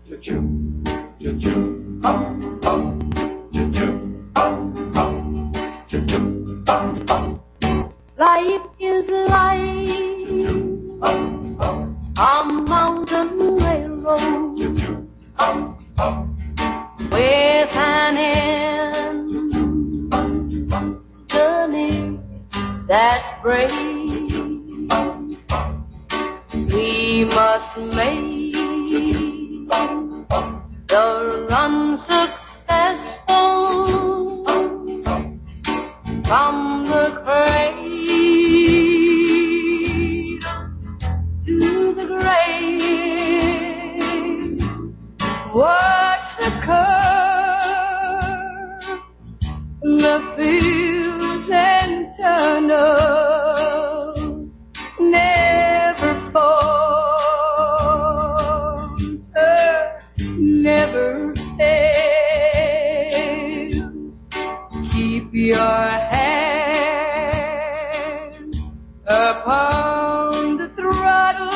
Life is like a mountain railroad with an end journey that's brave. We must make the run successful from the cradle to the grave. Watch the curve, the fields and tunnels, never falter, never fail. Keep your hand upon the throttle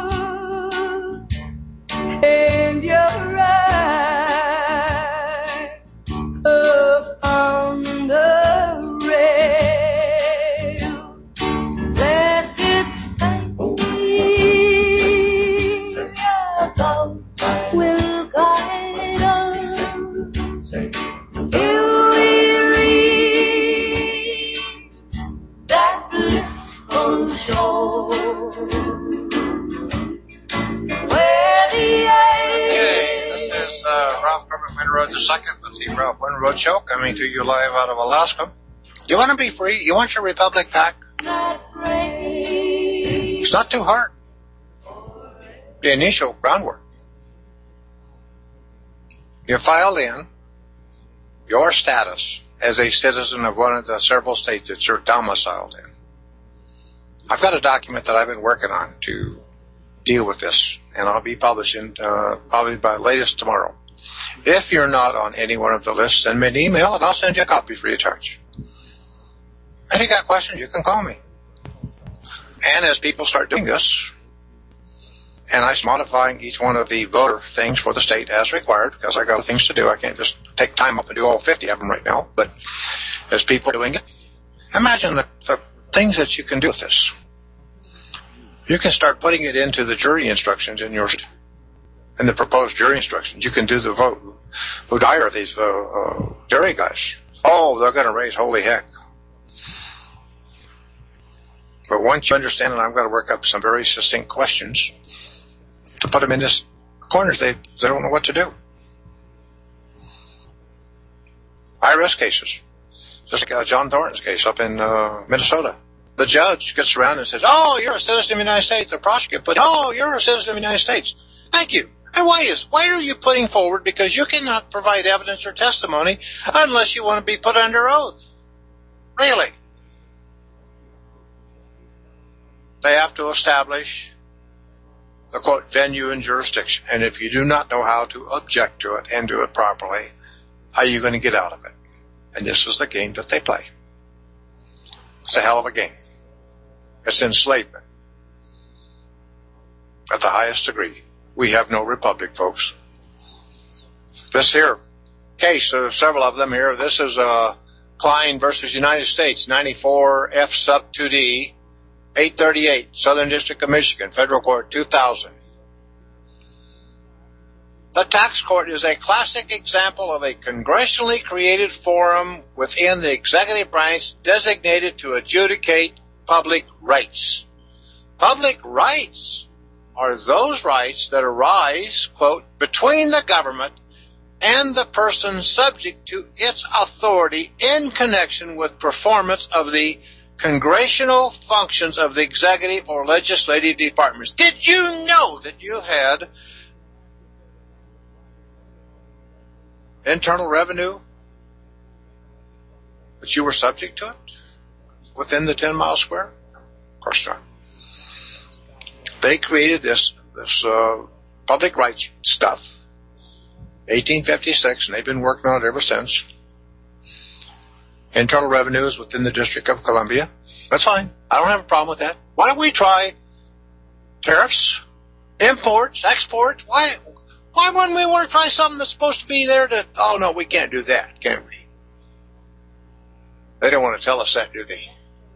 and your eye upon the rail. Blessed Savior, God will guide us till we reach that blissful shore. Ralph Kermit Winroad II with the Ralph Winroad Show, coming to you live out of Alaska. You want to be free? You want your Republic back? It's not too hard. The initial groundwork. You file in your status as a citizen of one of the several states that you're domiciled in. I've got a document that I've been working on to deal with this, and I'll be publishing probably by latest tomorrow. If you're not on any one of the lists, send me an email and I'll send you a copy free of charge. If you got questions, you can call me. And as people start doing this, and I'm modifying each one of the voter things for the state as required, because I got things to do. I can't just take time up and do all 50 of them right now. But as people are doing it, imagine the things that you can do with this. You can start putting it into the jury instructions in your state. In the proposed jury instructions, you can do the vote. Who'd hire these jury guys? Oh, they're going to raise holy heck. But once you understand it, I've got to work up some very succinct questions to put them in this corners. They don't know what to do. IRS cases. Just like John Thornton's case up in Minnesota. The judge gets around and says, oh, you're a citizen of the United States. The prosecutor puts, oh, you're a citizen of the United States. Thank you. And why are you putting forward? Because you cannot provide evidence or testimony unless you want to be put under oath. Really? They have to establish the, quote, venue and jurisdiction. And if you do not know how to object to it and do it properly, how are you going to get out of it? And this is the game that they play. It's a hell of a game. It's enslavement at the highest degree. We have no republic, folks. This here case, several of them here, this is Klein versus United States, 94 F sub 2D, 838, Southern District of Michigan, Federal Court, 2000. The tax court is a classic example of a congressionally created forum within the executive branch designated to adjudicate public rights. Public rights are those rights that arise, quote, between the government and the person subject to its authority in connection with performance of the congressional functions of the executive or legislative departments. Did you know that you had internal revenue, that you were subject to it within the 10-mile square? Of course not. They created this public rights stuff, 1856, and they've been working on it ever since. Internal revenue is within the District of Columbia. That's fine. I don't have a problem with that. Why don't we try tariffs, imports, exports? Why Why wouldn't we want to try something that's supposed to be there to, oh no, we can't do that, can we? They don't want to tell us that, do they?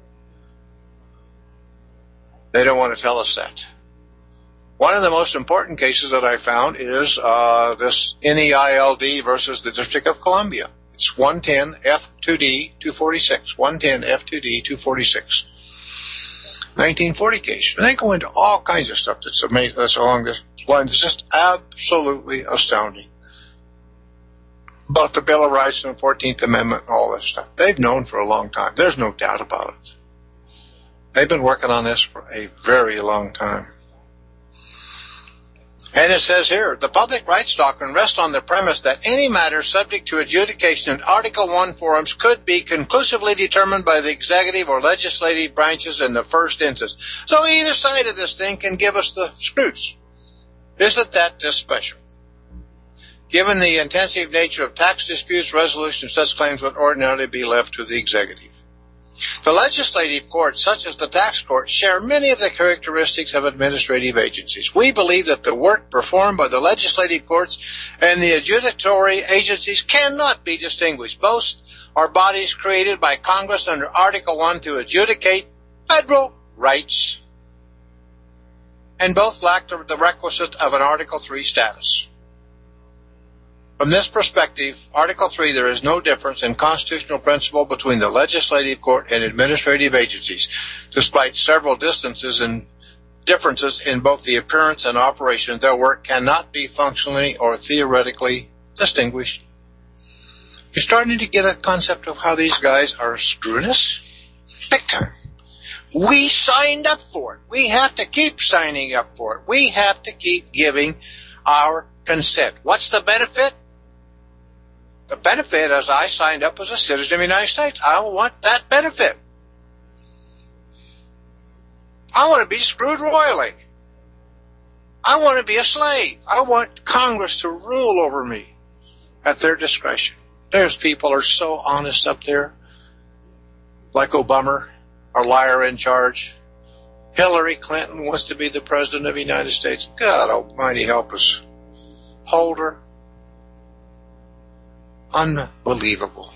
They don't want to tell us that. One of the most important cases that I found is this NEILD versus the District of Columbia. It's 110 F2D 246. 110 F2D 246. 1940 case. And they go into all kinds of stuff that's amazing, that's along this line. It's just absolutely astounding. About the Bill of Rights and the 14th Amendment and all this stuff. They've known for a long time. There's no doubt about it. They've been working on this for a very long time. And it says here, the public rights doctrine rests on the premise that any matter subject to adjudication in Article I forums could be conclusively determined by the executive or legislative branches in the first instance. So either side of this thing can give us the screws. Isn't that just special? Given the intensive nature of tax disputes, resolution of such claims would ordinarily be left to the executive. The legislative courts, such as the tax court, share many of the characteristics of administrative agencies. We believe that the work performed by the legislative courts and the adjudicatory agencies cannot be distinguished. Both are bodies created by Congress under Article I to adjudicate federal rights, and both lack the requisite of an Article III status. From this perspective, Article III, there is no difference in constitutional principle between the legislative court and administrative agencies, despite several differences in both the appearance and operation. Their work cannot be functionally or theoretically distinguished. You're starting to get a concept of how these guys are screwing us? Big time. We signed up for it. We have to keep signing up for it. We have to keep giving our consent. What's the benefit? The benefit is I signed up as a citizen of the United States. I want that benefit. I want to be screwed royally. I want to be a slave. I want Congress to rule over me at their discretion. There's people who are so honest up there, like Obama, our liar in charge. Hillary Clinton wants to be the president of the United States. God almighty help us. Hold her. Unbelievable.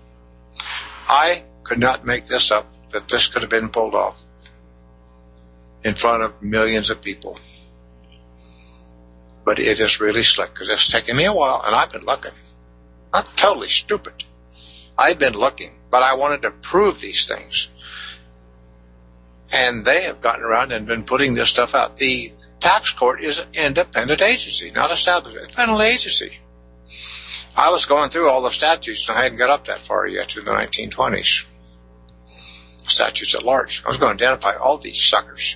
I could not make this up, that this could have been pulled off in front of millions of people. But it is really slick, because it's taken me a while, and I've been looking. I'm totally stupid. I've been looking, but I wanted to prove these things. And they have gotten around and been putting this stuff out. The tax court is an independent agency, not established. It's an independent agency. I was going through all the statutes, and I hadn't got up that far yet to the 1920s. Statutes at large. I was going to identify all these suckers.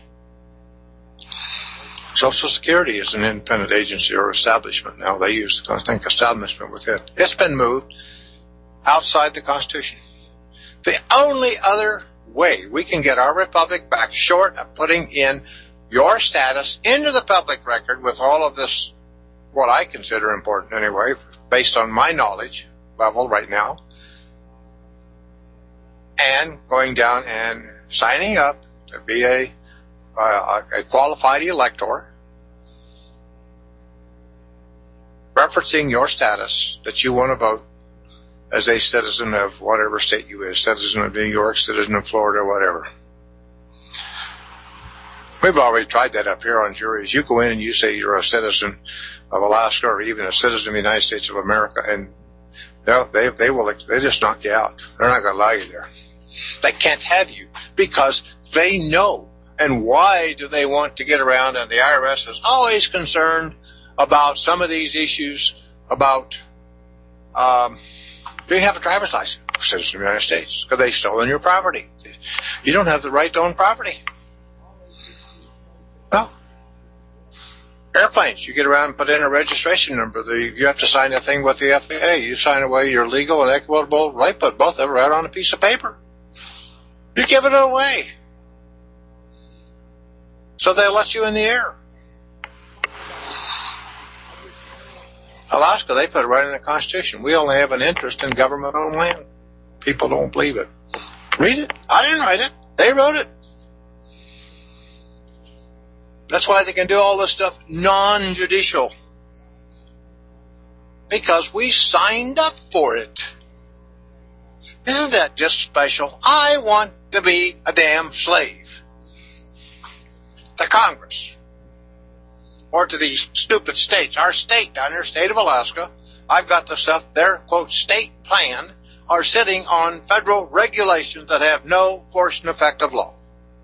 Social Security is an independent agency or establishment now. They use the establishment with it. It's been moved outside the Constitution. The only other way we can get our republic back, short of putting in your status into the public record with all of this, what I consider important anyway, based on my knowledge level right now, and going down and signing up to be a qualified elector, referencing your status that you want to vote as a citizen of whatever state you is, citizen of New York, citizen of Florida, whatever. We've already tried that up here on juries. You go in and you say you're a citizen of Alaska or even a citizen of the United States of America, and they just knock you out. They're not going to allow you there. They can't have you because they know. And why do they want to get around? And the IRS is always concerned about some of these issues about do you have a driver's license? Citizen of the United States, because they've stolen your property. You don't have the right to own property. No. Airplanes, you get around and put in a registration number. You have to sign a thing with the FAA. You sign away your legal and equitable right, put both of them right on a piece of paper. You're giving it away. So they'll let you in the air. Alaska, they put it right in the Constitution. We only have an interest in government-owned land. People don't believe it. Read it. I didn't write it. They wrote it. That's why they can do all this stuff non-judicial. because we signed up for it. Isn't that just special? I want to be a damn slave to Congress or to these stupid states. Our state down there, state of Alaska, I've got the stuff, their, quote, state plan, are sitting on federal regulations that have no force and effect of law.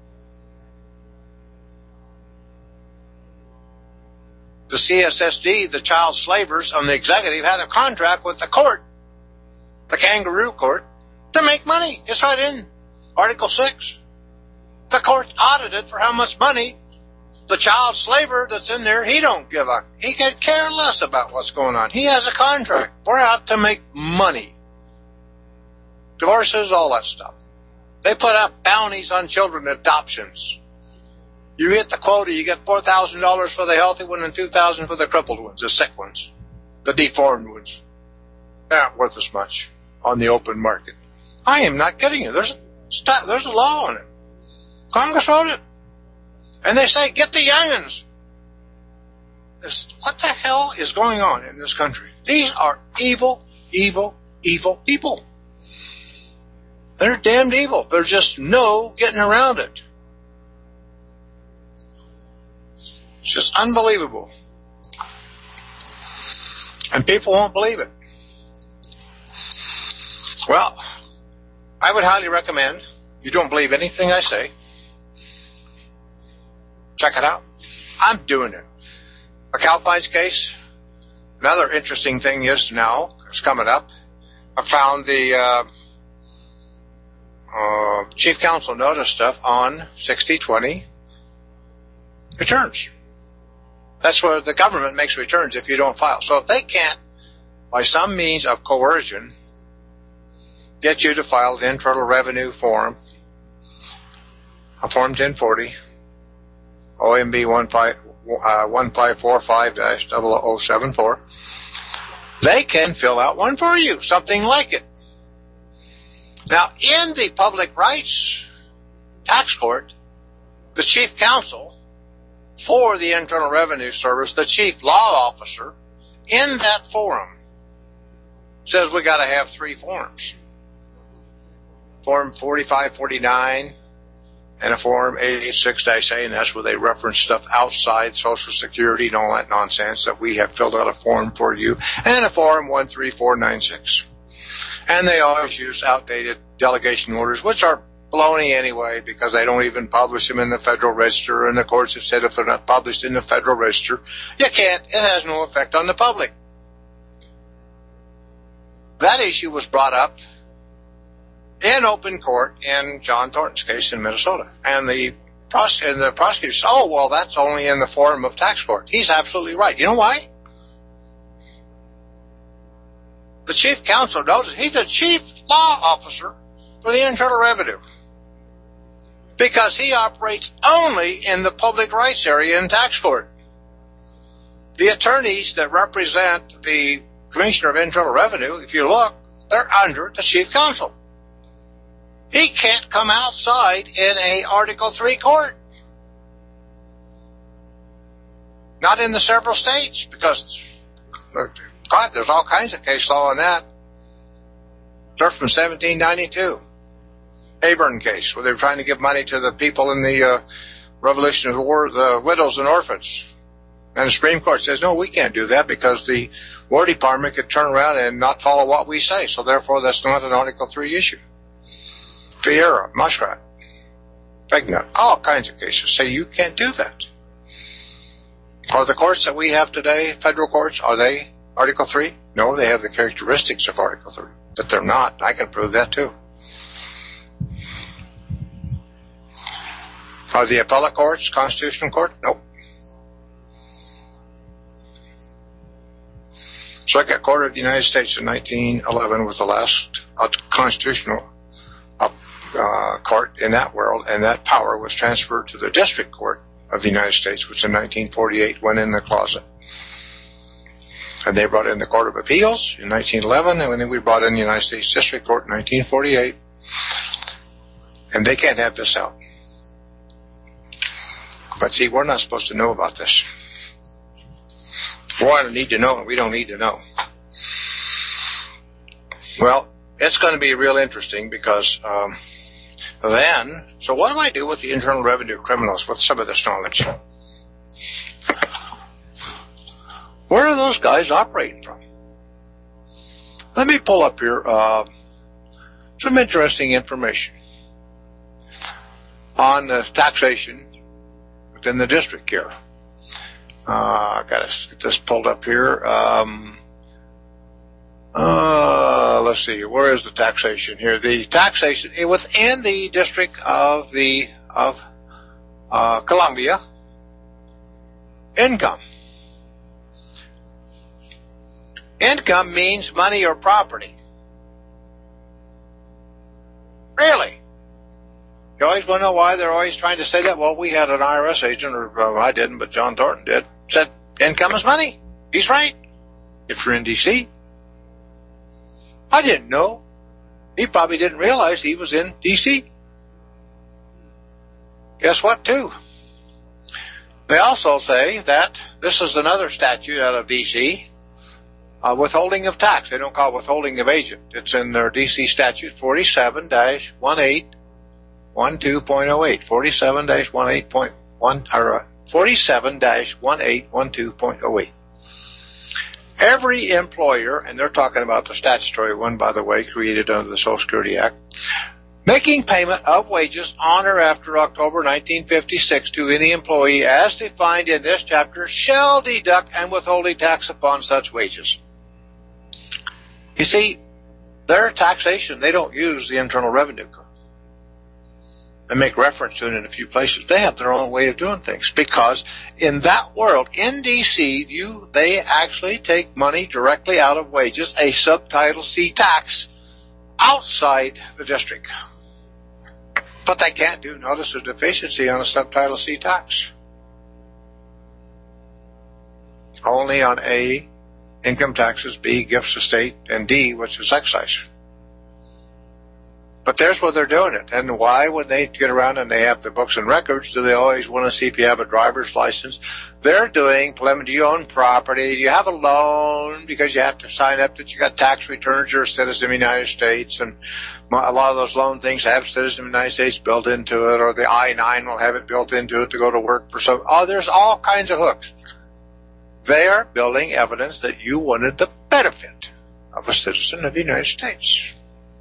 The CSSD, the child slavers on the executive, had a contract with the court, the kangaroo court, to make money. It's right in Article 6. The court's audited for how much money the child slaver that's in there, he could care less about what's going on. He has a contract. We're out to make money. Divorces, all that stuff. They put up bounties on children adoptions. You get the quota, you get $4,000 for the healthy one and $2,000 for the crippled ones, the sick ones, the deformed ones. They're not worth as much on the open market. I am not kidding you. There's a law on it. Congress wrote it. And they say, get the youngins. What the hell is going on in this country? These are evil, evil, evil people. They're damned evil. There's just no getting around it. It's just unbelievable. And people won't believe it. Well, I would highly recommend, you don't believe anything I say, check it out. I'm doing it. McAlpine's case, another interesting thing is now, it's coming up, I found the Chief Counsel notice stuff on 6020 returns. That's where the government makes returns if you don't file. So if they can't, by some means of coercion, get you to file an Internal Revenue form, a Form 1040, OMB 1545-0074, they can fill out one for you, something like it. Now, in the Public Rights Tax Court, the Chief Counsel for the Internal Revenue Service, the Chief Law Officer, in that forum, says we got to have 3 forms. Form 4549 and a Form 886-A, and that's where they reference stuff outside Social Security and all that nonsense that we have filled out a form for you, and a Form 13496. And they always use outdated delegation orders, which are baloney anyway, because they don't even publish them in the Federal Register, and the courts have said if they're not published in the Federal Register, you can't. It has no effect on the public. That issue was brought up in open court in John Thornton's case in Minnesota. And the prosecutor said, oh, well, that's only in the form of tax court. He's absolutely right. You know why? The Chief Counsel knows he's the Chief Law Officer for the Internal Revenue, because he operates only in the public rights area in tax court. The attorneys that represent the Commissioner of Internal Revenue, if you look, they're under the Chief Counsel. He can't come outside in a Article 3 court. Not in the several states, because, God, there's all kinds of case law on that. They're from 1792. Aburn case, where they were trying to give money to the people in the Revolutionary War, the widows and orphans. And the Supreme Court says, no, we can't do that because the War Department could turn around and not follow what we say. So therefore, that's not an Article 3 issue. Vieira, Muskrat, Fegnut, all kinds of cases say you can't do that. Are the courts that we have today, federal courts, are they Article 3? No, they have the characteristics of Article 3. But they're not. I can prove that too. Are the appellate courts constitutional court? Nope. Circuit Court of the United States in 1911 was the last constitutional court in that world, and that power was transferred to the District Court of the United States, which in 1948 went in the closet. And they brought in the Court of Appeals in 1911, and then we brought in the United States District Court in 1948. And they can't have this out. But see, we're not supposed to know about this. We need to know, and we don't need to know. Well, it's going to be real interesting because so what do I do with the Internal Revenue criminals with some of this knowledge? Where are those guys operating from? Let me pull up here some interesting information on the taxation within the district here. I got to get this pulled up here. Let's see. Where is the taxation here? The taxation within the district of Columbia. Income. Income means money or property. Really? You always want to know why they're always trying to say that? Well, we had an IRS agent, or I didn't, but John Thornton did, said income is money. He's right. If you're in D.C. I didn't know. He probably didn't realize he was in D.C. Guess what, too? They also say that this is another statute out of D.C., withholding of tax. They don't call it withholding of agent. It's in their D.C. statute 47-1812.08. 47-1812.08. Every employer, and they're talking about the statutory one, by the way, created under the Social Security Act, making payment of wages on or after October 1956 to any employee as defined in this chapter shall deduct and withhold a tax upon such wages. You see, their taxation, they don't use the Internal Revenue Code. They make reference to it in a few places. They have their own way of doing things because in that world, in D.C., they actually take money directly out of wages, a Subtitle C tax, outside the district. But they can't do notice of deficiency on a Subtitle C tax. Only on A, income taxes, B, gifts of state, and D, which is excise. But there's where they're doing it. And why, when they get around and they have the books and records, do they always want to see if you have a driver's license? They're doing, do you own property? Do you have a loan? Because you have to sign up that you got tax returns, you're a citizen of the United States. And a lot of those loan things have citizen of the United States built into it, or the I-9 will have it built into it to go to work for some. Oh, there's all kinds of hooks. They are building evidence that you wanted the benefit of a citizen of the United States.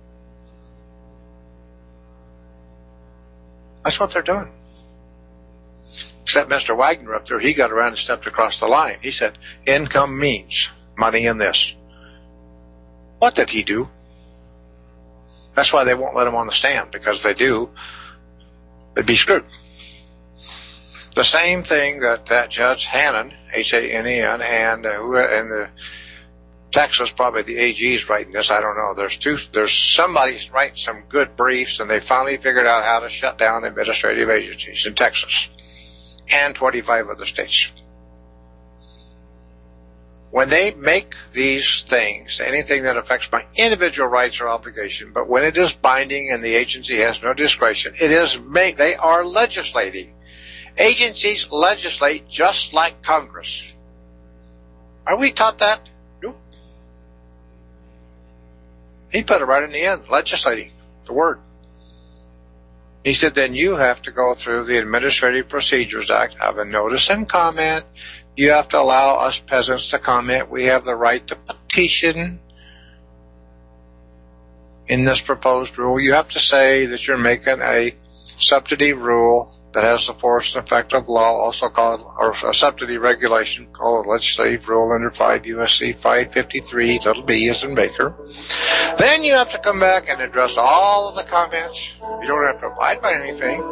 That's what they're doing. Except Mr. Wagner up there, he got around and stepped across the line. He said, income means money in this. What did he do? That's why they won't let him on the stand, because if they do, they'd be screwed. The same thing that Judge Hannon, H-A-N-E-N, and the Texas, probably the AG is writing this. I don't know. There's somebody's writing some good briefs, and they finally figured out how to shut down administrative agencies in Texas and 25 other states. When they make these things, anything that affects my individual rights or obligation, but when it is binding and the agency has no discretion, they are legislating. Agencies legislate just like Congress. Are we taught that? Nope. He put it right in the end, legislating, the word. He said, then you have to go through the Administrative Procedures Act, have a notice and comment. You have to allow us peasants to comment. We have the right to petition in this proposed rule. You have to say that you're making a subsidy rule that has the force and effect of law, also called, or a subsidy regulation called legislative rule under 5 U.S.C. 553, little b as in Baker. Then you have to come back and address all of the comments. You don't have to abide by anything.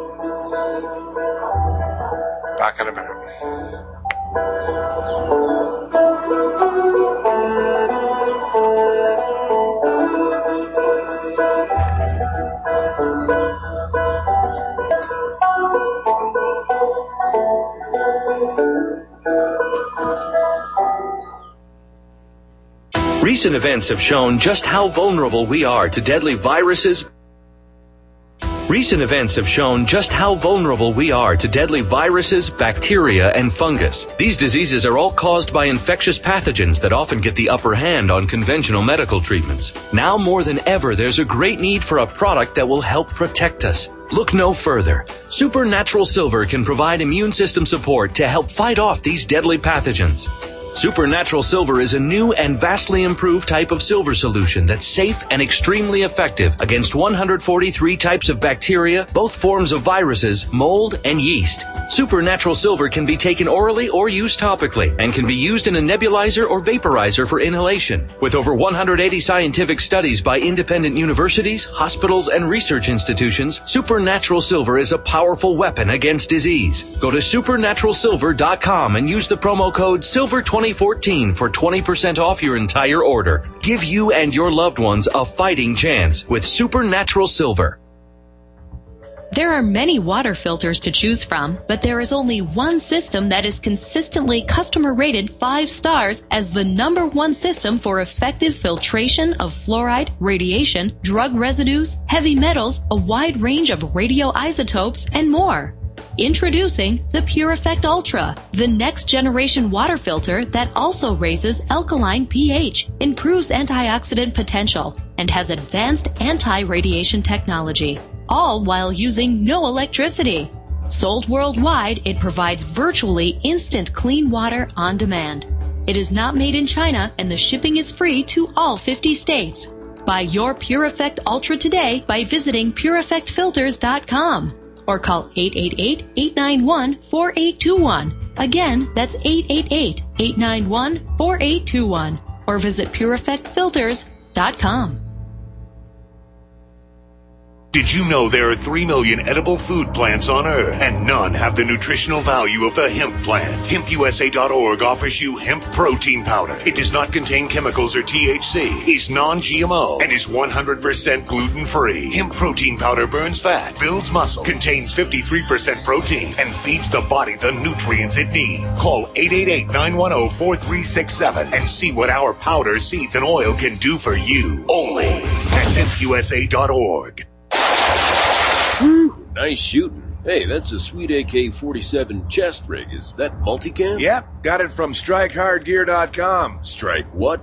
Back in a minute. Recent events have shown just how vulnerable we are to deadly viruses, Recent events have shown just how vulnerable we are to deadly viruses, bacteria, and fungus. These diseases are all caused by infectious pathogens that often get the upper hand on conventional medical treatments. Now more than ever, there's a great need for a product that will help protect us. Look no further. Supernatural Silver can provide immune system support to help fight off these deadly pathogens. Supernatural Silver is a new and vastly improved type of silver solution that's safe and extremely effective against 143 types of bacteria, both forms of viruses, mold, and yeast. Supernatural Silver can be taken orally or used topically and can be used in a nebulizer or vaporizer for inhalation. With over 180 scientific studies by independent universities, hospitals, and research institutions, Supernatural Silver is a powerful weapon against disease. Go to supernaturalsilver.com and use the promo code SILVER2014 for 20% off your entire order. Give you and your loved ones a fighting chance with Supernatural Silver. There are many water filters to choose from, but there is only one system that is consistently customer rated 5 stars as the #1 system for effective filtration of fluoride, radiation, drug residues, heavy metals, a wide range of radioisotopes, and more. Introducing the Pure Effect Ultra, the next generation water filter that also raises alkaline pH, improves antioxidant potential, and has advanced anti-radiation technology, all while using no electricity. Sold worldwide, it provides virtually instant clean water on demand. It is not made in China, and the shipping is free to all 50 states. Buy your Pure Effect Ultra today by visiting PureEffectFilters.com. or call 888-891-4821. Again, that's 888-891-4821. Or visit PureEffectFilters.com. Did you know there are 3 million edible food plants on Earth, and none have the nutritional value of the hemp plant? HempUSA.org offers you hemp protein powder. It does not contain chemicals or THC, is non-GMO, and is 100% gluten-free. Hemp protein powder burns fat, builds muscle, contains 53% protein, and feeds the body the nutrients it needs. Call 888-910-4367 and see what our powder, seeds, and oil can do for you. Only at HempUSA.org. Whew, nice shooting. Hey, that's a sweet AK-47 chest rig. Is that multicam? Yep, got it from StrikeHardGear.com. Strike what?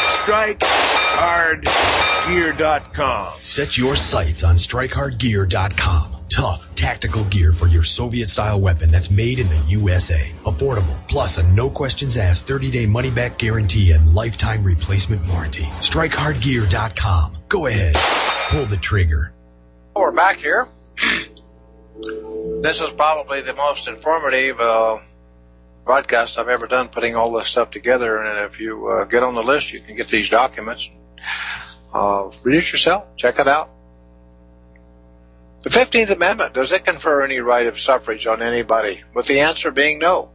StrikeHardGear.com. Set your sights on StrikeHardGear.com. Tough, tactical gear for your Soviet-style weapon that's made in the USA. Affordable, plus a no-questions-asked 30-day money-back guarantee and lifetime replacement warranty. StrikeHardGear.com. Go ahead. Pull the trigger. We're back here. This is probably the most informative broadcast I've ever done, putting all this stuff together. And if you get on the list, you can get these documents. Read it yourself. Check it out. The 15th Amendment, does it confer any right of suffrage on anybody? With the answer being no.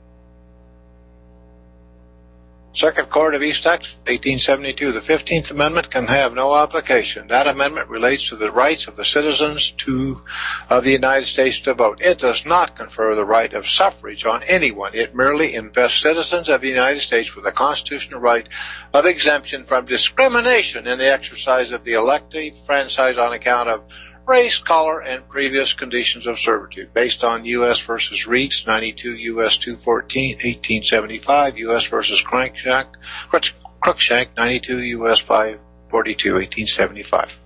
Circuit Court of East Texas, 1872. The 15th Amendment can have no application. That amendment relates to the rights of the citizens of the United States to vote. It does not confer the right of suffrage on anyone. It merely invests citizens of the United States with the constitutional right of exemption from discrimination in the exercise of the elective franchise on account of race, color, and previous conditions of servitude, based on U.S. versus Reeds, 92 U.S. 214, 1875, U.S. versus Cruikshank, 92 U.S. 542, 1875.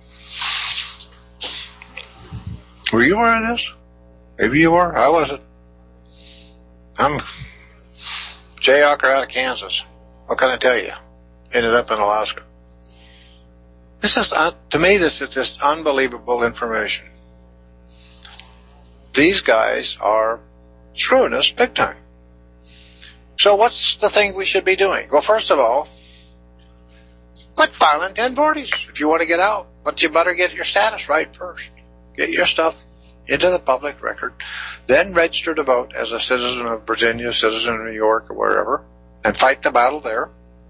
Were you aware of this? Maybe you were. I wasn't. I'm Jay Ocker out of Kansas. What can I tell you? Ended up in Alaska. This is, to me, this is just unbelievable information. These guys are screwing us big time. So what's the thing we should be doing? Well, first of all, quit filing 1040s if you want to get out. But you better get your status right first. Get your stuff into the public record. Then register to vote as a citizen of Virginia, citizen of New York, or wherever, and fight the battle there.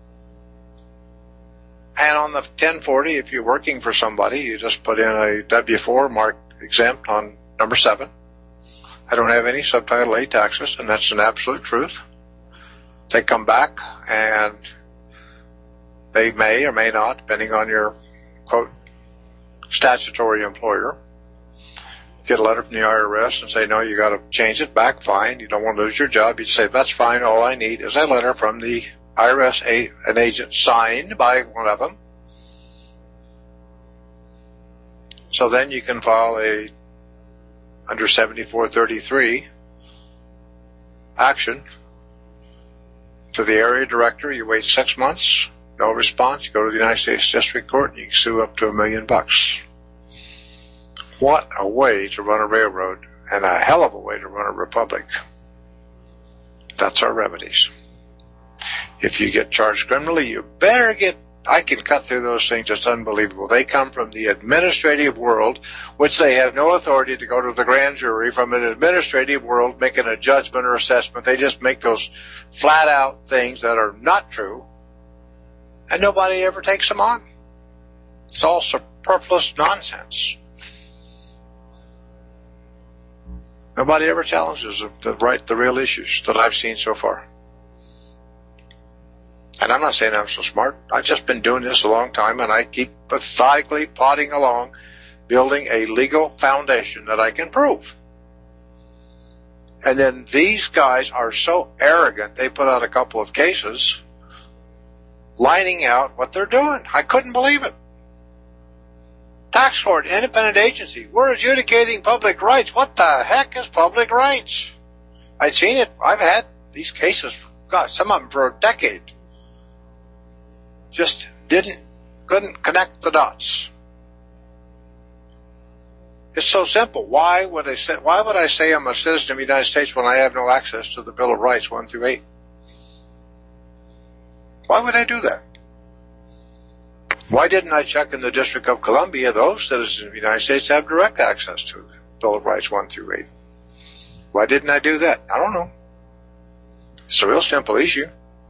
And on the 1040, if you're working for somebody, you just put in a W-4 marked exempt on number 7. I don't have any subtitle A taxes, and that's an absolute truth. They come back, and they may or may not, depending on your, quote, statutory employer, get a letter from the IRS and say, no, you got to change it back, fine. You don't want to lose your job. You say, that's fine. All I need is a letter from the IRS, an agent signed by one of them. So then you can file a under 7433 action to the area director. You wait 6 months, no response. You go to the United States District Court and you can sue up to $1 million. What a way to run a railroad, and a hell of a way to run a republic. That's our remedies. If you get charged criminally, you better get, I can cut through those things, it's unbelievable. They come from the administrative world, which they have no authority to go to the grand jury from an administrative world making a judgment or assessment. They just make those flat out things that are not true, and nobody ever takes them on. It's all superfluous nonsense. Nobody ever challenges the real issues that I've seen so far. And I'm not saying I'm so smart. I've just been doing this a long time, and I keep methodically plodding along, building a legal foundation that I can prove. And then these guys are so arrogant, they put out a couple of cases lining out what they're doing. I couldn't believe it. Tax court, independent agency. We're adjudicating public rights. What the heck is public rights? I'd seen it. I've had these cases, God, some of them for a decade. Just couldn't connect the dots. It's so simple. Why would I say I'm a citizen of the United States when I have no access to the Bill of Rights 1 through 8? Why would I do that? Why didn't I check in the District of Columbia? Those citizens of the United States have direct access to the Bill of Rights 1 through 8. Why didn't I do that? I don't know. It's a real simple issue.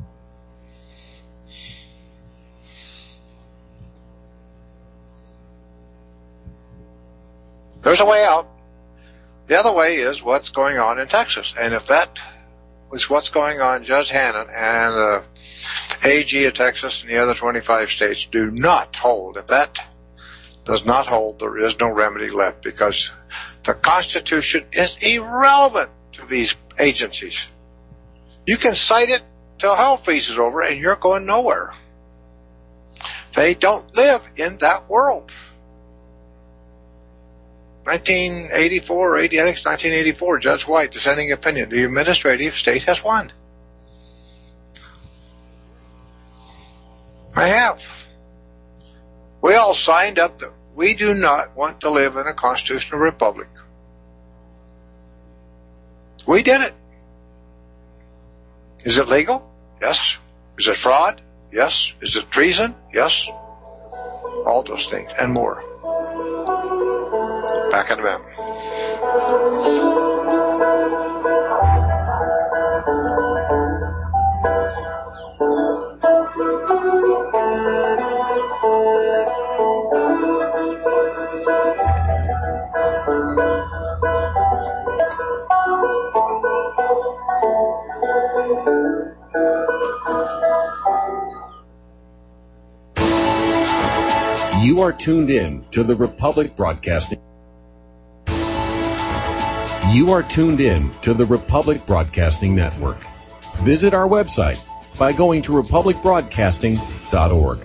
There's a way out. The other way is what's going on in Texas. And if that was what's going on, Judge Hannon and the AG of Texas and the other 25 states do not hold. If that does not hold, there is no remedy left, because the Constitution is irrelevant to these agencies. You can cite it till hell freezes over and you're going nowhere. They don't live in that world. 1984 or 80, I think it's 1984, Judge White, dissenting opinion. The administrative state has won. I have. We all signed up that we do not want to live in a constitutional republic. We did it. Is it legal? Yes. Is it fraud? Yes. Is it treason? Yes. All those things and more. Back in a minute. You are tuned in to the Republic Broadcasting. You are tuned in to the Republic Broadcasting Network. Visit our website by going to republicbroadcasting.org.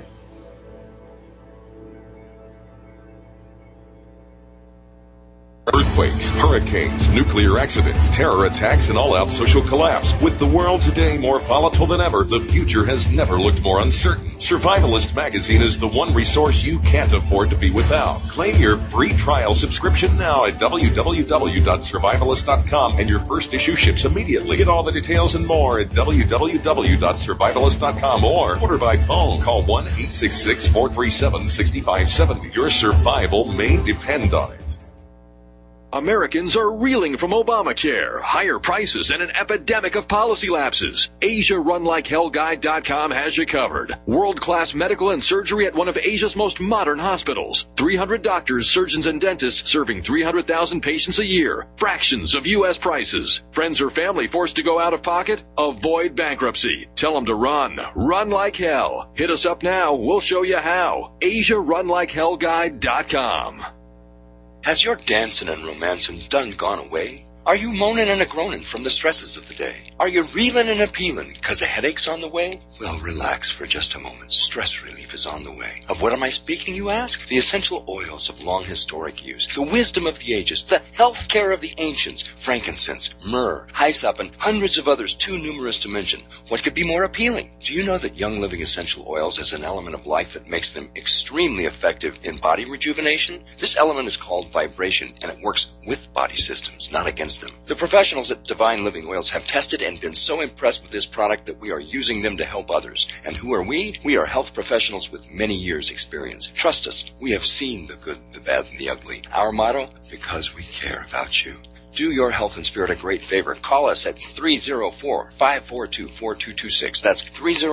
Earthquakes, hurricanes, nuclear accidents, terror attacks, and all-out social collapse. With the world today more volatile than ever, the future has never looked more uncertain. Survivalist Magazine is the one resource you can't afford to be without. Claim your free trial subscription now at www.survivalist.com, and your first issue ships immediately. Get all the details and more at www.survivalist.com, or order by phone. Call 1-866-437-6570. Your survival may depend on it. Americans are reeling from Obamacare, higher prices, and an epidemic of policy lapses. AsiaRunLikeHellGuide.com has you covered. World-class medical and surgery at one of Asia's most modern hospitals. 300 doctors, surgeons, and dentists serving 300,000 patients a year. Fractions of U.S. prices. Friends or family forced to go out of pocket? Avoid bankruptcy. Tell them to run. Run like hell. Hit us up now. We'll show you how. AsiaRunLikeHellGuide.com. Has your dancing and romancing done gone away? Are you moaning and a-groaning from the stresses of the day? Are you reeling and a-peeling because a headache's on the way? Well, relax for just a moment. Stress relief is on the way. Of what am I speaking, you ask? The essential oils of long historic use, the wisdom of the ages, the health care of the ancients, frankincense, myrrh, hyssop, and hundreds of others too numerous to mention. What could be more appealing? Do you know that Young Living Essential Oils has an element of life that makes them extremely effective in body rejuvenation? This element is called vibration, and it works with body systems, not against them. The professionals at Divine Living Oils have tested and been so impressed with this product that we are using them to help others. And who are we? We are health professionals with many years' experience. Trust us, we have seen the good, the bad, and the ugly. Our motto? Because we care about you. Do your health and spirit a great favor. Call us at 304-542-4226. That's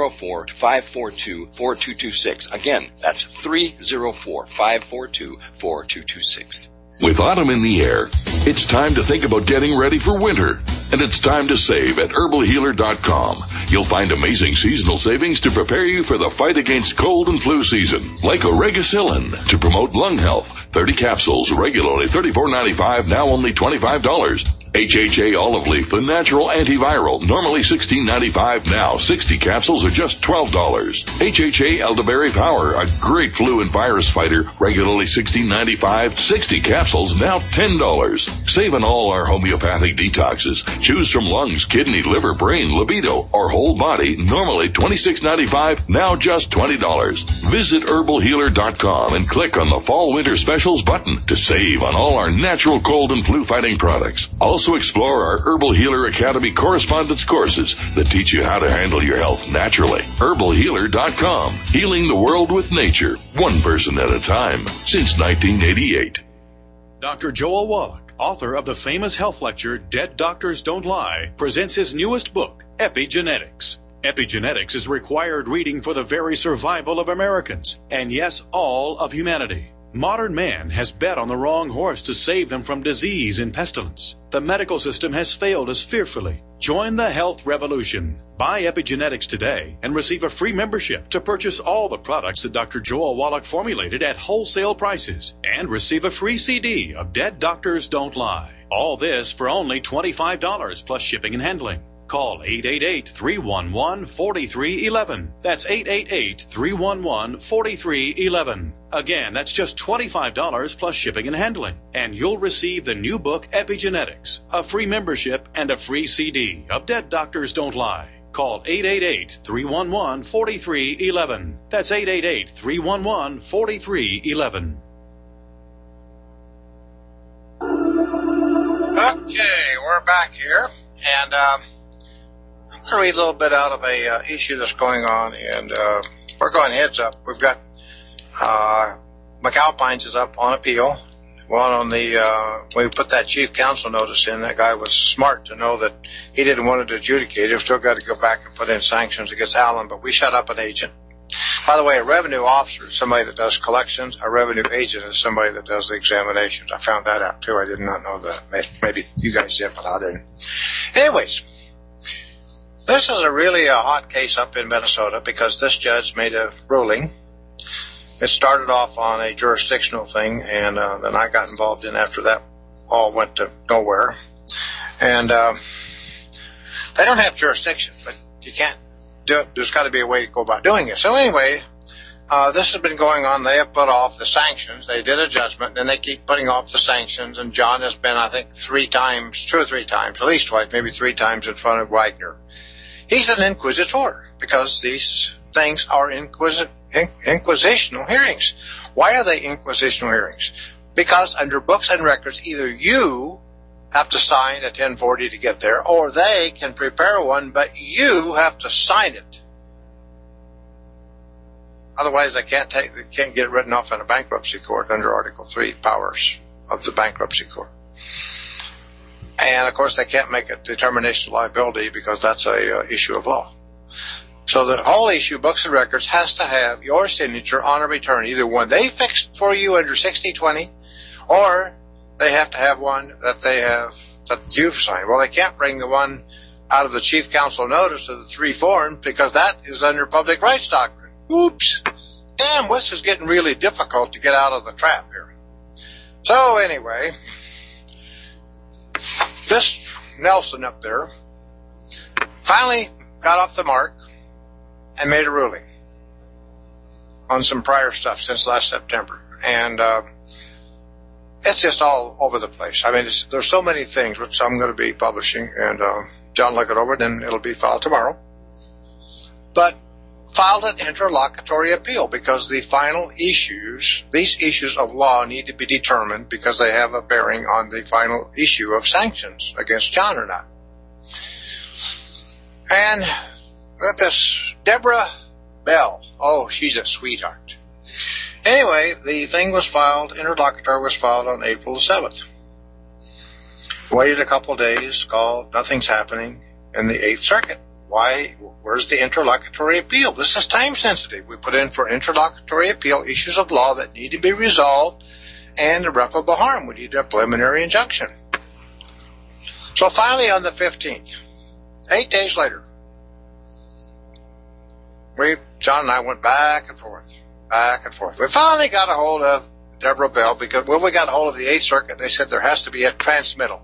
304-542-4226. Again, that's 304-542-4226. With autumn in the air, it's time to think about getting ready for winter. And it's time to save at herbalhealer.com. You'll find amazing seasonal savings to prepare you for the fight against cold and flu season. Like Oregacillin to promote lung health. 30 capsules, regularly $34.95, now only $25. HHA olive leaf, the natural antiviral, normally $16.95, now 60 capsules are just $12. HHA elderberry power, a great flu and virus fighter, regularly $16.95, 60 capsules, now $10. Save on all our homeopathic detoxes. Choose from lungs, kidney, liver, brain, libido, or whole body, normally $26.95, now just $20. Visit herbalhealer.com and click on the Fall Winter Specials button to save on all our natural cold and flu fighting products. Also explore our Herbal Healer Academy correspondence courses that teach you how to handle your health naturally. herbalhealer.com. Healing the world with nature, one person at a time, since 1988. Dr. Joel Wallach, author of the famous health lecture Dead Doctors Don't Lie, presents his newest book, Epigenetics. Epigenetics is required reading for the very survival of Americans, and yes, all of humanity. Modern man has bet on the wrong horse to save them from disease and pestilence. The medical system has failed us fearfully. Join the health revolution. Buy Epigenetics today and receive a free membership to purchase all the products that Dr. Joel Wallach formulated at wholesale prices and receive a free CD of Dead Doctors Don't Lie. All this for only $25 plus shipping and handling. Call 888-311-4311. That's 888-311-4311. Again, that's just $25 plus shipping and handling. And you'll receive the new book, Epigenetics, a free membership, and a free CD of Dead Doctors Don't Lie. Call 888-311-4311. That's 888-311-4311. Okay, we're back here. And I'm going to read a little bit out of a issue that's going on. And we're going heads up. We've got McAlpines is up on appeal. One on the, when we put that chief counsel notice in, that guy was smart to know that he didn't want it adjudicated. We've still got to go back and put in sanctions against Allen, but we shut up an agent. By the way, a revenue officer is somebody that does collections. A revenue agent is somebody that does the examinations. I found that out too. I did not know that. Maybe you guys did, but I didn't. Anyways, this is a really hot case up in Minnesota because this judge made a ruling. It started off on a jurisdictional thing, and then I got involved in after that. All went to nowhere. And they don't have jurisdiction, but you can't do it. There's got to be a way to go about doing it. So anyway, this has been going on. They have put off the sanctions. They did a judgment, then they keep putting off the sanctions. And John has been, I think, 2 or 3 times, at least twice, maybe 3 times in front of Wagner. He's an inquisitor because these things are inquisitional hearings. Why are they inquisitional hearings? Because under books and records, either you have to sign a 1040 to get there, or they can prepare one, but you have to sign it. Otherwise, they can't get it written off in a bankruptcy court under Article 3 powers of the bankruptcy court. And of course, they can't make a determination of liability because that's a issue of law. So the whole issue, books and records, has to have your signature on a return, either one they fixed for you under 6020, or they have to have one that you've signed. Well, they can't bring the one out of the chief counsel notice of the 3 forms because that is under public rights doctrine. Oops. Damn, this is getting really difficult to get out of the trap here. So anyway, this Nelson up there finally got off the mark and made a ruling on some prior stuff since last September. And it's just all over the place. I mean, there's so many things which I'm going to be publishing, and John will look it over, then it'll be filed tomorrow. But filed an interlocutory appeal because the final issues, these issues of law need to be determined because they have a bearing on the final issue of sanctions against John or not. And with this Deborah Bell, oh, she's a sweetheart. Anyway, the thing was filed, interlocutory was filed on April the 7th. Waited a couple of days, called, nothing's happening in the 8th Circuit. Why? Where's the interlocutory appeal? This is time sensitive. We put in for interlocutory appeal issues of law that need to be resolved and irreparable harm. We need a preliminary injunction. So finally on the 15th, 8 days later, John and I went back and forth. We finally got a hold of Deborah Bell because when we got a hold of the 8th Circuit, they said there has to be a transmittal.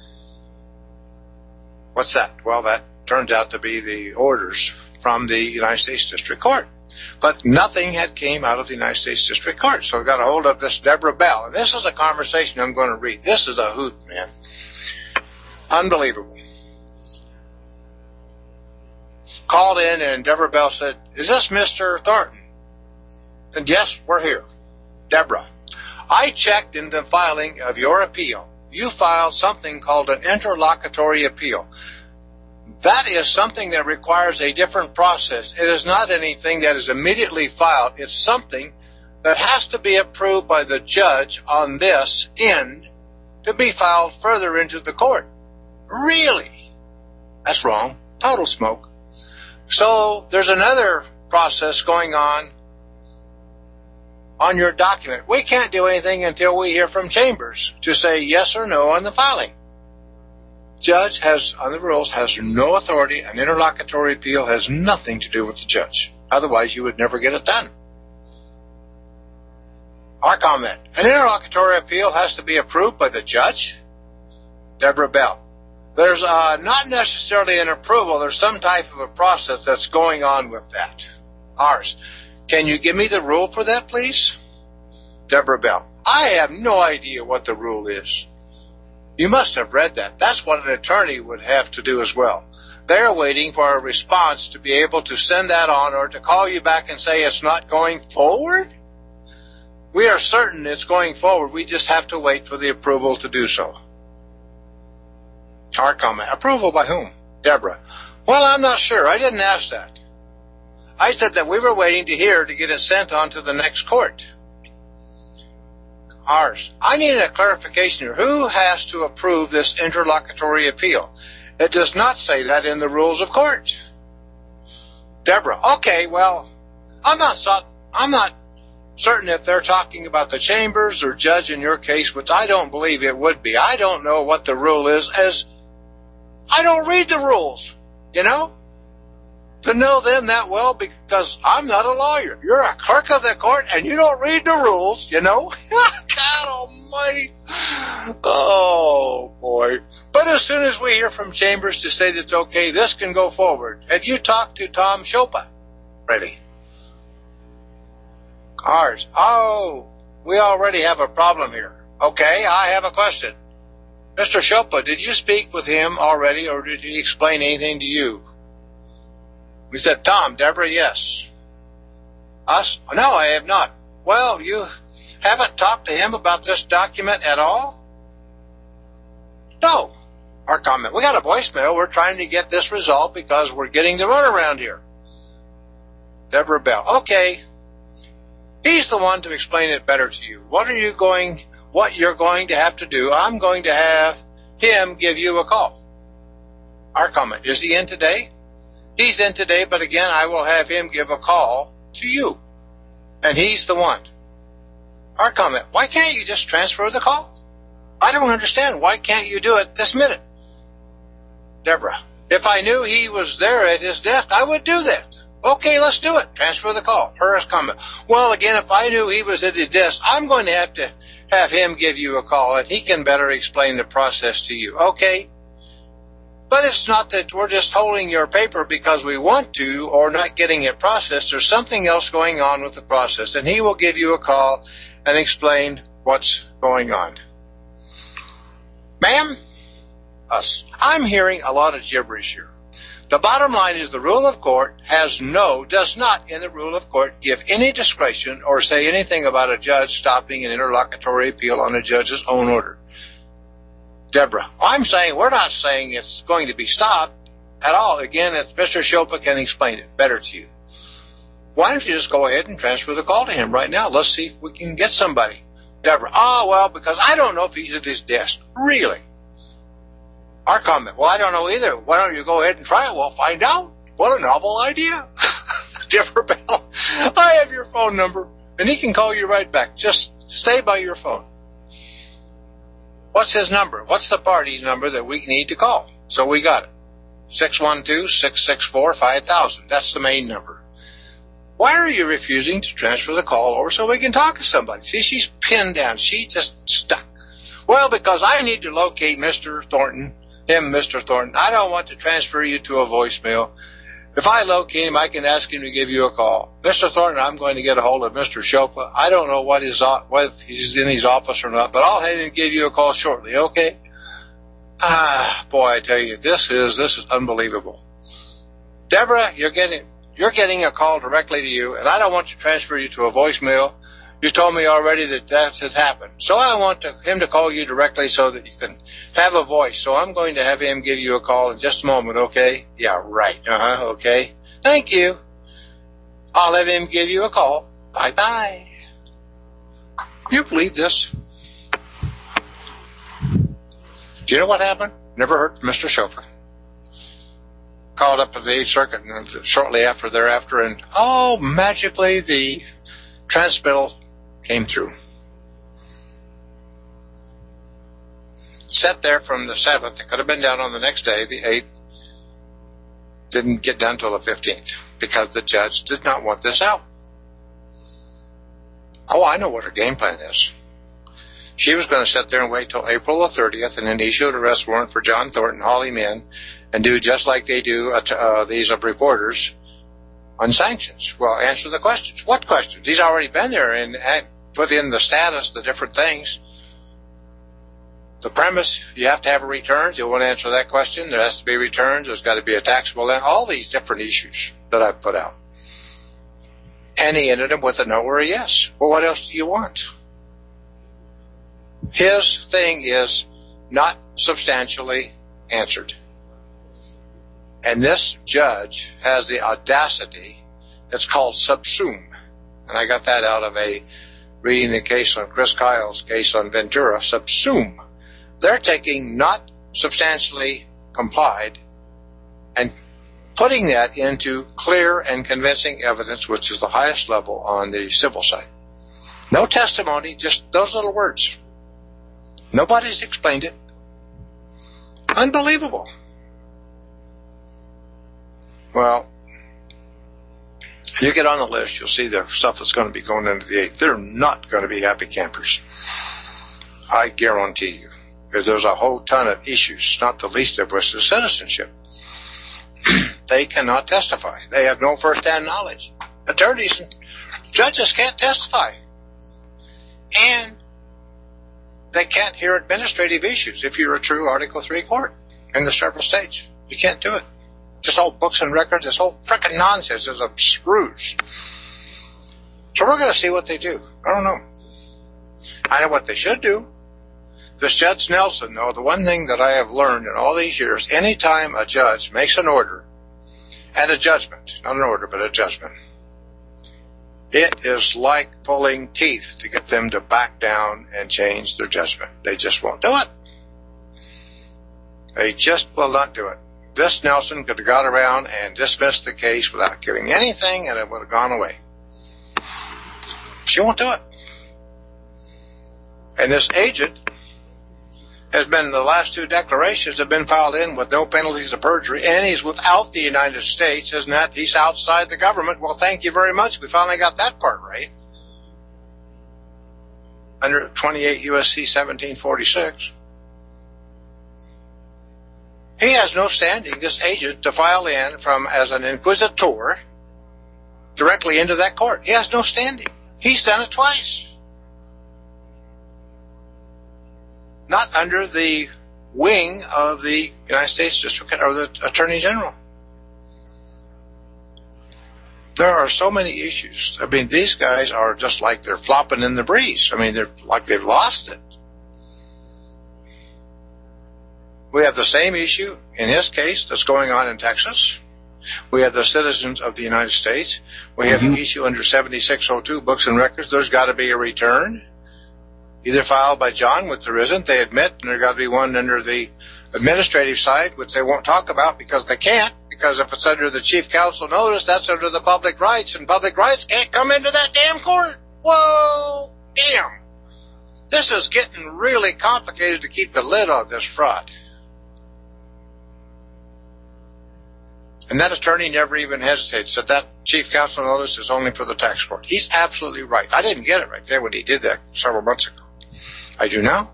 What's that? Well, that turned out to be the orders from the United States District Court. But nothing had came out of the United States District Court. So we got a hold of this Deborah Bell. And this is a conversation I'm going to read. This is a hoot, man. Unbelievable. Called in and Deborah Bell said, "Is this Mr. Thornton?" And yes, we're here. Deborah, I checked in the filing of your appeal. You filed something called an interlocutory appeal. That is something that requires a different process. It is not anything that is immediately filed. It's something that has to be approved by the judge on this end to be filed further into the court. Really? That's wrong. Total smoke. So there's another process going on your document. We can't do anything until we hear from Chambers to say yes or no on the filing. Judge has, on the rules, has no authority. An interlocutory appeal has nothing to do with the judge. Otherwise, you would never get it done. Our comment. An interlocutory appeal has to be approved by the judge. Deborah Bell. There's not necessarily an approval. There's some type of a process that's going on with that. Ours. Can you give me the rule for that, please? Deborah Bell. I have no idea what the rule is. You must have read that. That's what an attorney would have to do as well. They're waiting for a response to be able to send that on or to call you back and say it's not going forward. We are certain it's going forward. We just have to wait for the approval to do so. Our comment. Approval by whom? Deborah. Well, I'm not sure. I didn't ask that. I said that we were waiting to hear to get it sent on to the next court. Ours. I need a clarification here. Who has to approve this interlocutory appeal? It does not say that in the rules of court. Deborah. Okay, well, I'm not certain if they're talking about the Chambers or judge in your case, which I don't believe it would be. I don't know what the rule is, as I don't read the rules, you know? To know them that well, because I'm not a lawyer. You're a clerk of the court and you don't read the rules, you know? God almighty. Oh, boy. But as soon as we hear from Chambers to say that it's okay, this can go forward. Have you talked to Tom Chopa? Ready. Ours. Oh, we already have a problem here. Okay, I have a question. Mr. Chopa, did you speak with him already, or did he explain anything to you? We said, Tom, Deborah, yes. Us? No, I have not. Well, you haven't talked to him about this document at all? No. Our comment. We got a voicemail. We're trying to get this resolved because we're getting the runaround here. Deborah Bell. Okay. He's the one to explain it better to you. What you're going to have to do, I'm going to have him give you a call. Our comment. Is he in today? He's in today, but again, I will have him give a call to you. And he's the one. Our comment. Why can't you just transfer the call? I don't understand. Why can't you do it this minute? Deborah. If I knew he was there at his desk, I would do that. Okay, let's do it. Transfer the call. Her comment. Well, again, if I knew he was at his desk, I'm going to have to have him give you a call, and he can better explain the process to you, okay? But it's not that we're just holding your paper because we want to or not getting it processed. There's something else going on with the process, and he will give you a call and explain what's going on. Ma'am, I'm hearing a lot of gibberish here. The bottom line is the rule of court does not in the rule of court give any discretion or say anything about a judge stopping an interlocutory appeal on a judge's own order. Deborah, we're not saying it's going to be stopped at all. Again, Mr. Shopa can explain it better to you. Why don't you just go ahead and transfer the call to him right now? Let's see if we can get somebody. Deborah, because I don't know if he's at his desk. Really? Our comment, I don't know either. Why don't you go ahead and try it? We'll find out. What a novel idea. Deborah Bell, I have your phone number, and he can call you right back. Just stay by your phone. What's his number? What's the party's number that we need to call? So we got it. 612-664-5000. That's the main number. Why are you refusing to transfer the call over so we can talk to somebody? See, she's pinned down. She just stuck. Well, because I need to locate Mr. Thornton. Mr. Thornton. I don't want to transfer you to a voicemail. If I locate him, I can ask him to give you a call. Mr. Thornton, I'm going to get a hold of Mr. Shopa. I don't know whether he's in his office or not, but I'll have him give you a call shortly, okay? Boy, I tell you, this is unbelievable. Deborah, you're getting a call directly to you, and I don't want to transfer you to a voicemail. You told me already that has happened. So I want him to call you directly so that you can have a voice. So I'm going to have him give you a call in just a moment, okay? Yeah, right. Okay. Thank you. I'll have him give you a call. Bye-bye. You believe this? Do you know what happened? Never heard from Mr. Chauffeur. Called up at the 8th Circuit shortly thereafter, and magically the transmittal came through. Sat there from the 7th. It could have been done on the next day, the 8th. Didn't get done till the 15th because the judge did not want this out. I know what her game plan is. She was going to sit there and wait till April the 30th and then issue an arrest warrant for John Thornton, haul him in, and do just like they do these reporters on sanctions. Well, answer the questions. What questions? He's already been there and put in the status, the different things. The premise, you have to have a returns. You want to answer that question. There has to be returns. There's got to be a taxable land. All these different issues that I've put out. And he ended up with a no or a yes. Well, what else do you want? His thing is not substantially answered. And this judge has the audacity. It's called subsume. And I got that out of reading the case on Chris Kyle's case on Ventura. Subsume. They're taking not substantially complied and putting that into clear and convincing evidence, which is the highest level on the civil side. No testimony, just those little words. Nobody's explained it. Unbelievable. Well, you get on the list, you'll see the stuff that's going to be going into the 8th. They're not going to be happy campers. I guarantee you. Because there's a whole ton of issues, not the least of which is citizenship. They cannot testify. They have no first-hand knowledge. Attorneys and judges can't testify. And they can't hear administrative issues if you're a true Article III court in the several states. You can't do it. Just all books and records, this whole frickin' nonsense is a screws. So we're going to see what they do. I don't know. I know what they should do. This Judge Nelson, though, the one thing that I have learned in all these years, anytime a judge makes an order and a judgment, not an order, but a judgment, it is like pulling teeth to get them to back down and change their judgment. They just won't do it. They just will not do it. This Nelson could have got around and dismissed the case without giving anything, and it would have gone away. She won't do it. And this agent has been, the last 2 declarations have been filed in with no penalties of perjury, and he's without the United States, isn't that? He's outside the government. Well, thank you very much. We finally got that part right. under 28 U.S.C. 1746. He has no standing, this agent, to file in from as an inquisitor directly into that court. He has no standing. He's done it twice. Not under the wing of the United States District or the Attorney General. There are so many issues. I mean, these guys are just like they're flopping in the breeze. I mean, they're like they've lost it. We have the same issue in his case that's going on in Texas. We have the citizens of the United States. We have the issue under 7602, books and records. There's got to be a return, either filed by John, which there isn't. They admit, and there's got to be one under the administrative side, which they won't talk about because they can't. Because if it's under the chief counsel notice, that's under the public rights, and public rights can't come into that damn court. Whoa, damn. This is getting really complicated to keep the lid on this fraud. And that attorney never even hesitated, said that chief counsel notice is only for the tax court. He's absolutely right. I didn't get it right there when he did that several months ago. I do now.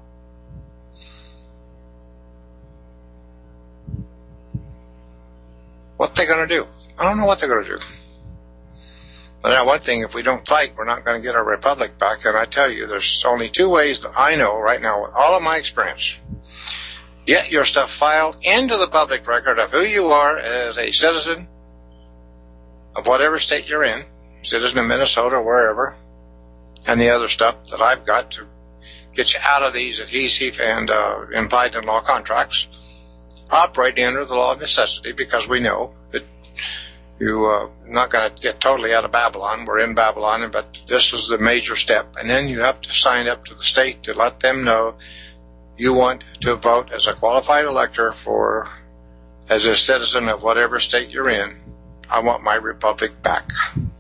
What they going to do? I don't know what they're going to do. But now one thing, if we don't fight, we're not going to get our republic back. And I tell you, there's only two ways that I know right now with all of my experience. Get your stuff filed into the public record of who you are as a citizen of whatever state you're in, citizen of Minnesota or wherever, and the other stuff that I've got to get you out of these adhesive and implied in law contracts, operating under the law of necessity, because we know that you're not going to get totally out of Babylon. We're in Babylon, but this is the major step. And then you have to sign up to the state to let them know you want to vote as a qualified elector for, as a citizen of whatever state you're in. I want my republic back.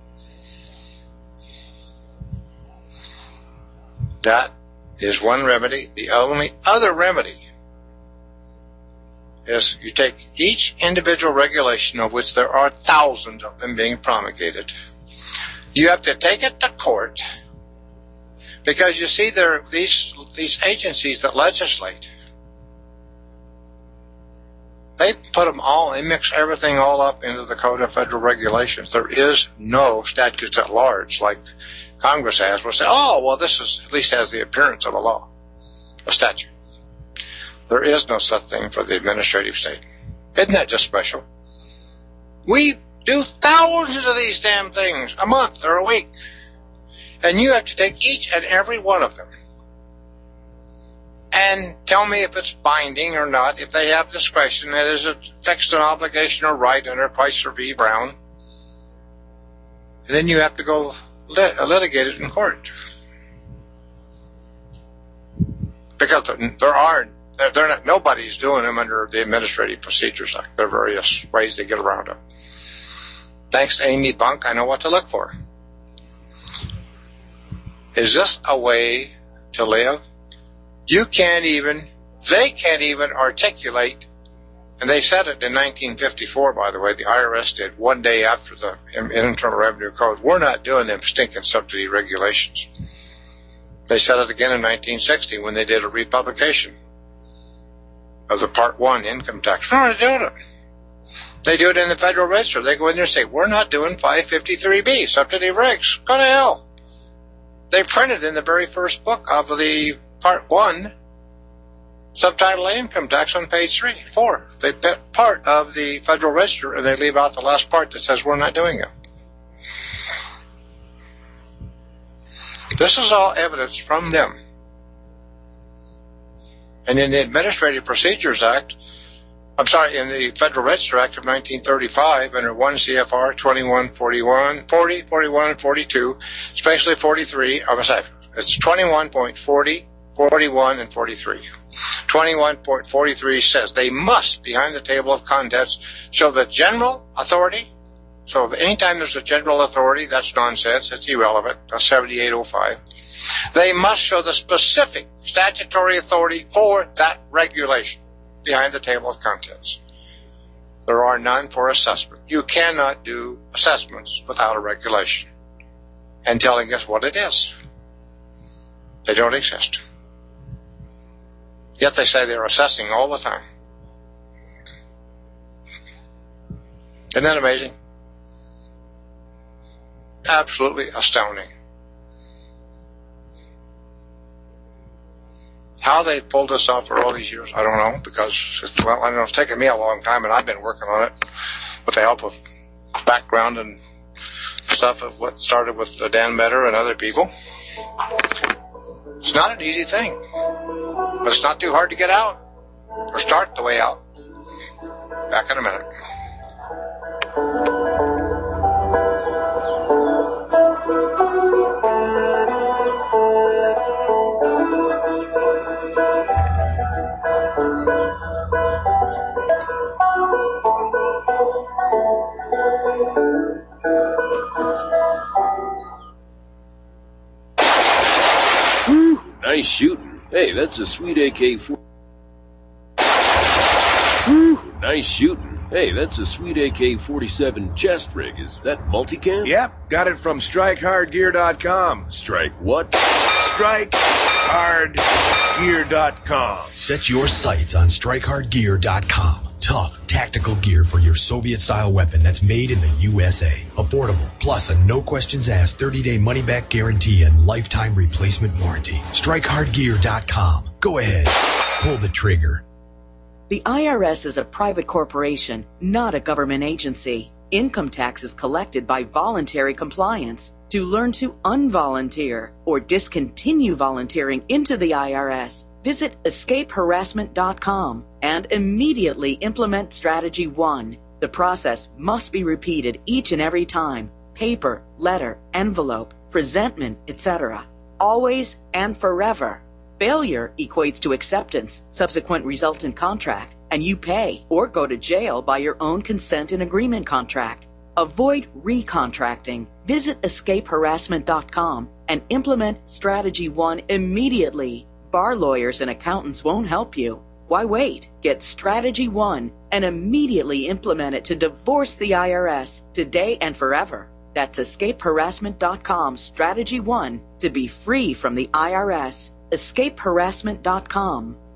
That is one remedy. The only other remedy is you take each individual regulation, of which there are thousands of them being promulgated. You have to take it to court, because you see there are these agencies that legislate. They put them all, they mix everything all up into the Code of Federal Regulations. There is no statutes at large like Congress has. We'll say, oh, well, this is at least has the appearance of a law, a statute. There is no such thing for the administrative state. Isn't that just special? We do thousands of these damn things a month or a week. And you have to take each and every one of them and tell me if it's binding or not, if they have discretion, that is affects an obligation or right under Chrysler v. Brown. And then you have to go litigate it in court. Because nobody's doing them under the Administrative Procedures Act. There are various ways they get around it. Thanks to Amy Bunk, I know what to look for. Is this a way to live? They can't even articulate, and they said it in 1954, by the way, the IRS did, one day after the Internal Revenue Code. We're not doing them stinking subsidy regulations. They said it again in 1960 when they did a republication of the Part 1 income tax. We're not doing it. They do it in the Federal Register. They go in there and say, we're not doing 553B, subsidy regs. Go to hell. They printed in the very first book of the Part 1, subtitle income tax on page 4. They put part of the Federal Register and they leave out the last part that says we're not doing it. This is all evidence from them. And in the Administrative Procedures Act, in the Federal Register Act of 1935, under 1 CFR 2140, 41, and 42, especially 43, it's 21.40, 41, and 43. 21.43 says they must, behind the table of contents, show the general authority. So anytime there's a general authority, that's nonsense. It's irrelevant. That's 7805. They must show the specific statutory authority for that regulation behind the table of contents. There are none for assessment. You cannot do assessments without a regulation and telling us what it is. They don't exist. Yet they say they're assessing all the time. Isn't that amazing? Absolutely astounding. How they pulled this off for all these years, I don't know, because, well, I don't know, it's taken me a long time, and I've been working on it with the help of background and stuff of what started with Dan Metter and other people. It's not an easy thing, but it's not too hard to get out or start the way out. Back in a minute. Nice shooting. Hey, that's a sweet AK-47. Nice shooting. Hey, that's a sweet AK-47 chest rig. Is that multicam? Yep, got it from StrikeHardGear.com. Strike what? StrikeHardGear.com. Set your sights on StrikeHardGear.com. Tough, tactical gear for your Soviet-style weapon that's made in the USA. Affordable, plus a no-questions-asked 30-day money-back guarantee and lifetime replacement warranty. StrikeHardGear.com. Go ahead. Pull the trigger. The IRS is a private corporation, not a government agency. Income tax is collected by voluntary compliance. To learn to unvolunteer or discontinue volunteering into the IRS, visit escapeharassment.com and immediately implement Strategy 1. The process must be repeated each and every time. Paper, letter, envelope, presentment, etc. Always and forever. Failure equates to acceptance, subsequent resultant contract, and you pay or go to jail by your own consent and agreement contract. Avoid recontracting. Visit escapeharassment.com and implement Strategy 1 immediately. Bar lawyers and accountants won't help you. Why wait? Get Strategy 1 and immediately implement it to divorce the IRS today and forever. That's escapeharassment.com Strategy 1 to be free from the IRS. escapeharassment.com.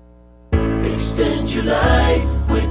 Extend your life with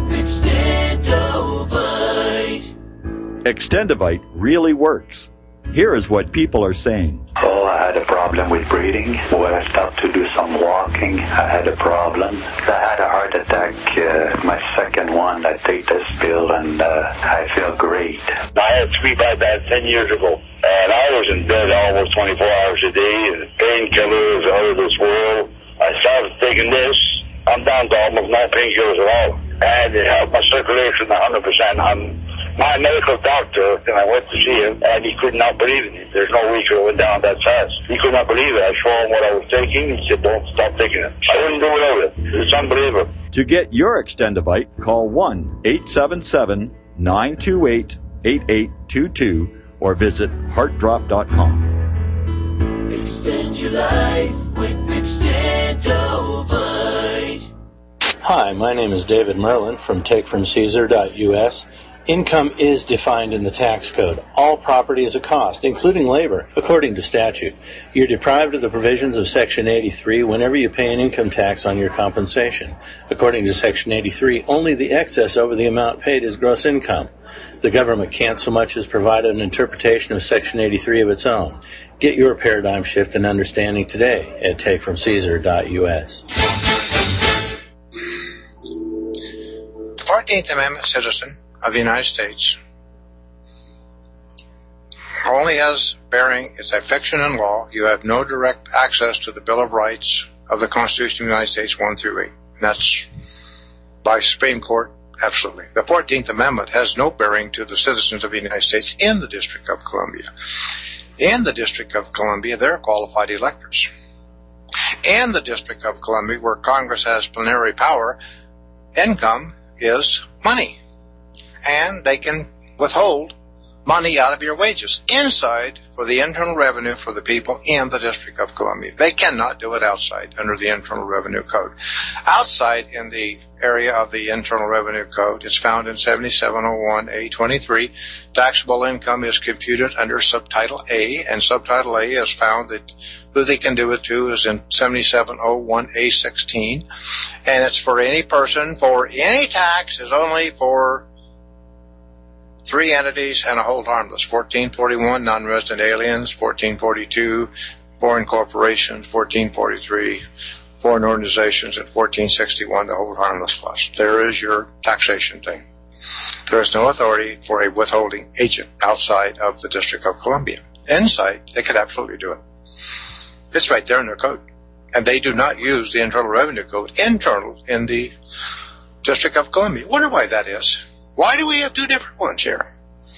Extendovite. Extendovite really works. Here is what people are saying. Oh, I had a problem with breathing. When I stopped to do some walking, I had a problem. I had a heart attack, my second one. I take this pill and I feel great. I had 3 bypass 10 years ago, and I was in bed almost 24 hours a day, and painkillers out of this world. I started taking this. I'm down to almost no painkillers at all, and it helped my circulation 100%. My medical doctor, and I went to see him, and he could not believe it. There's no way it went down that fast. He could not believe it. I showed him what I was taking. He said, don't stop taking it. I wouldn't do without it. It's unbelievable. To get your Extendovite, call 1-877-928-8822 or visit heartdrop.com. Extend your life with Extendovite. Hi, my name is David Merlin from takefromcaesar.us. Income is defined in the tax code. All property is a cost, including labor, according to statute. You're deprived of the provisions of Section 83 whenever you pay an income tax on your compensation. According to Section 83, only the excess over the amount paid is gross income. The government can't so much as provide an interpretation of Section 83 of its own. Get your paradigm shift and understanding today at takefromcaesar.us. The 14th Amendment citizen of the United States only has bearing, it's a fiction in law. You have no direct access to the Bill of Rights of the Constitution of the United States 1 through 8. And that's by Supreme Court, absolutely. The 14th Amendment has no bearing to the citizens of the United States in the District of Columbia. In the District of Columbia, they're qualified electors. In the District of Columbia, where Congress has plenary power, income is money. And they can withhold money out of your wages inside for the internal revenue for the people in the District of Columbia. They cannot do it outside under the Internal Revenue Code. Outside in the area of the Internal Revenue Code, it's found in 7701A23. Taxable income is computed under Subtitle A, and Subtitle A is found that who they can do it to is in 7701A16, and it's for any person for any tax is only for 3 entities and a hold harmless. 1441, non-resident aliens. 1442, foreign corporations. 1443, foreign organizations. And 1461, the hold harmless clause. There is your taxation thing. There is no authority for a withholding agent outside of the District of Columbia. Inside, they could absolutely do it. It's right there in their code. And they do not use the Internal Revenue Code internal in the District of Columbia. Wonder why that is. Why do we have 2 different ones here?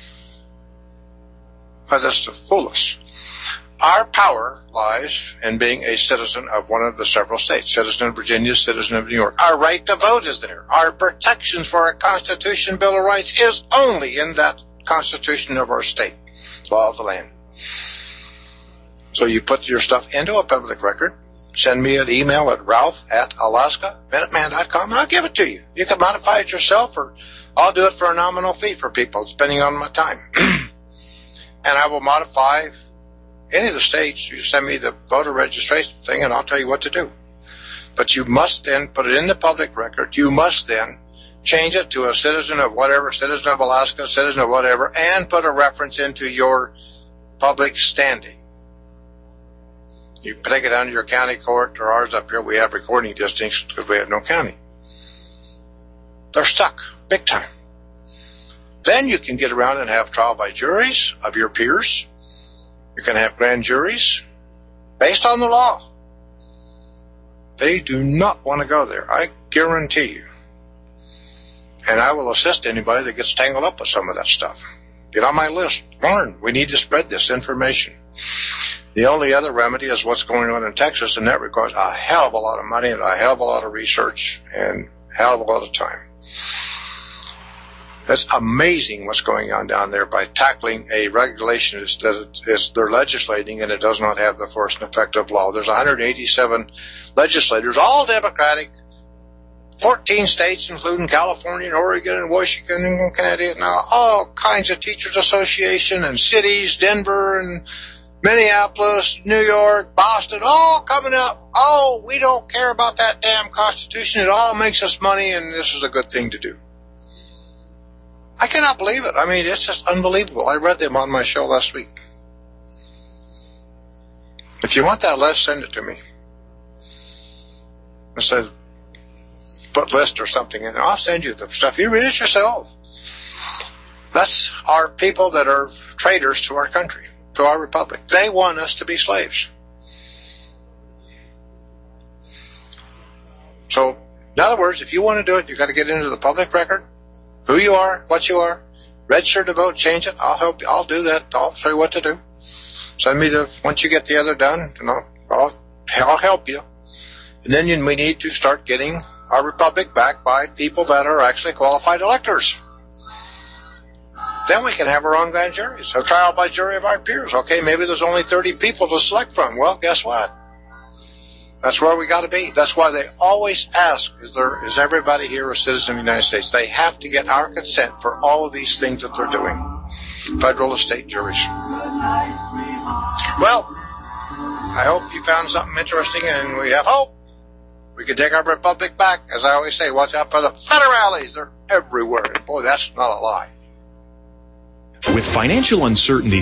Because that's to fool us. Our power lies in being a citizen of one of the several states. Citizen of Virginia, citizen of New York. Our right to vote is there. Our protections for our Constitution, Bill of Rights is only in that Constitution of our state. Law of the land. So you put your stuff into a public record. Send me an email at ralph@alaska-minuteman.com and I'll give it to you. You can modify it yourself, or I'll do it for a nominal fee for people, depending on my time. And I will modify any of the states. You send me the voter registration thing, and I'll tell you what to do. But you must then put it in the public record. You must then change it to a citizen of whatever, citizen of Alaska, citizen of whatever, and put a reference into your public standing. You take it down to your county court, or ours up here, we have recording districts because we have no county. They're stuck, big time. Then you can get around and have trial by juries of your peers. You can have grand juries based on the law. They do not want to go there, I guarantee you. And I will assist anybody that gets tangled up with some of that stuff. Get on my list. Learn. We need to spread this information. The only other remedy is what's going on in Texas, and that requires a hell of a lot of money and a hell of a lot of research and a hell of a lot of time. It's amazing what's going on down there by tackling a regulation that they're legislating, and it does not have the force and effect of law. There's 187 legislators, all Democratic, 14 states, including California and Oregon and Washington and Connecticut, now all kinds of teachers association and cities, Denver and Minneapolis, New York, Boston, all coming up. Oh, we don't care about that damn Constitution. It all makes us money, and this is a good thing to do. I cannot believe it. I mean, it's just unbelievable. I read them on my show last week. If you want that list, send it to me. It says, put list or something in there. I'll send you the stuff. You read it yourself. That's our people that are traitors to our country, to our republic. They want us to be slaves. So, in other words, if you want to do it, you've got to get into the public record. Who you are, what you are, register to vote, change it. I'll help you. I'll do that. I'll show you what to do. Send me once you get the other done, I'll help you. And then we need to start getting our republic back by people that are actually qualified electors. Then we can have our own grand juries, a trial by jury of our peers. Okay, maybe there's only 30 people to select from. Well, guess what? That's where we got to be. That's why they always ask, is everybody here a citizen of the United States? They have to get our consent for all of these things that they're doing. Federal and state juries. Well, I hope you found something interesting, and we have hope. We can take our republic back. As I always say, watch out for the federales. They're everywhere. And boy, that's not a lie. With financial uncertainty